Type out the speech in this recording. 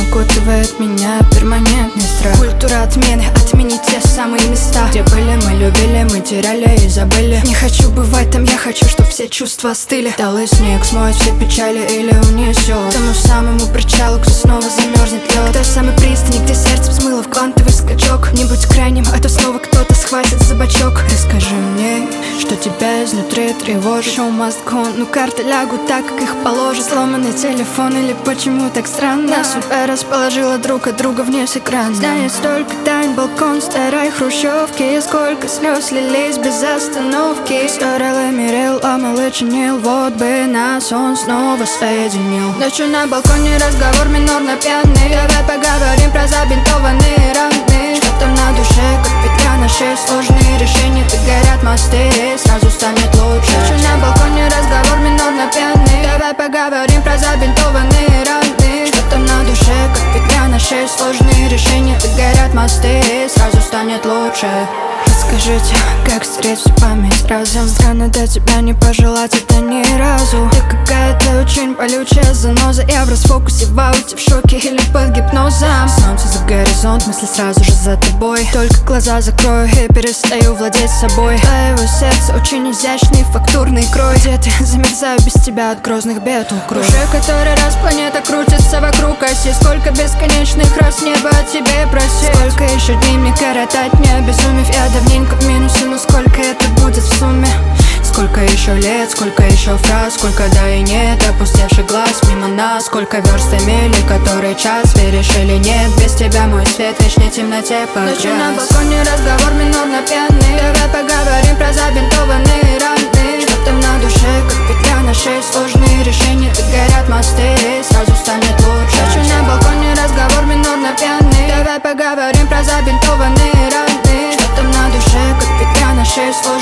укутывает меня перманентный страх. Культура отмены, отменить те самые места, где были мы, любили, мы теряли и забыли. Не хочу бывать там, я хочу, чтоб все чувства остыли. Талый снег смоет все печали или унесет к тому самому причалу, кто снова замерзнет лед. К той самой пристани, где сердце взмыло в квантовый скачок. Не будь крайним, а то снова кто-то схватит за бочок. Расскажи мне, что тебя изнутри тревожит. Show must go, ну карты лягут так, как их положит. Сломанный телефон или почему так странно? Судьба расположила друг от друга вне с экрана. Здание столько тайн, балкон старой хрущевки. И сколько слез лились без остановки. Старел и мирил, а малый чинил. Вот бы нас он снова соединил. Ночью на балконе разговор минорно пьяный. Давай поговорим про забинтованные раны. Что там на душе, как петля на шее. Сложные решения, так горят мосты. Сразу станет лучше. Ночью на балконе разговор минорно пьяный. Давай поговорим про забинтованные раны. Что там на душе, как петля на шее. Сложные решения, так горят мосты. Сразу станет лучше. Расскажите, как стереть всю память разом. Странно до тебя не пожелать это ни разу. Ты какая-то очень болючая заноза. Я в расфокусе, в ауте, в шоке или под гипнозом. Солнце за горизонт, мысли сразу же за тобой. Только глаза закрою и перестаю владеть собой. Твоего сердца очень изящный фактурный крой. Где ты? Замерзаю без тебя от грозных бед укрой. Уже который раз планета крутится вокруг оси. Сколько бесконечных раз небо о тебе просит. Сколько еще дней мне коротать, не обезумев. Я давненько в минусе, но сколько это будет в сумме? Сколько еще лет, сколько еще фраз, сколько да и нет, опустевший глаз мимо нас. Сколько верст и мили, который час, веришь или нет? Без тебя мой свет в вечной темноте погряз. Ночью на балконе разговор минорно пьяный. Давай поговорим про забинтованные раны. Что там на душе, как петля на шее. Сложные решения, так горят мосты. Сразу станет лучше. Ночью на балконе разговор минорно пьяный. Давай поговорим про забинтованные раны. Что там на душе, как петля на шее.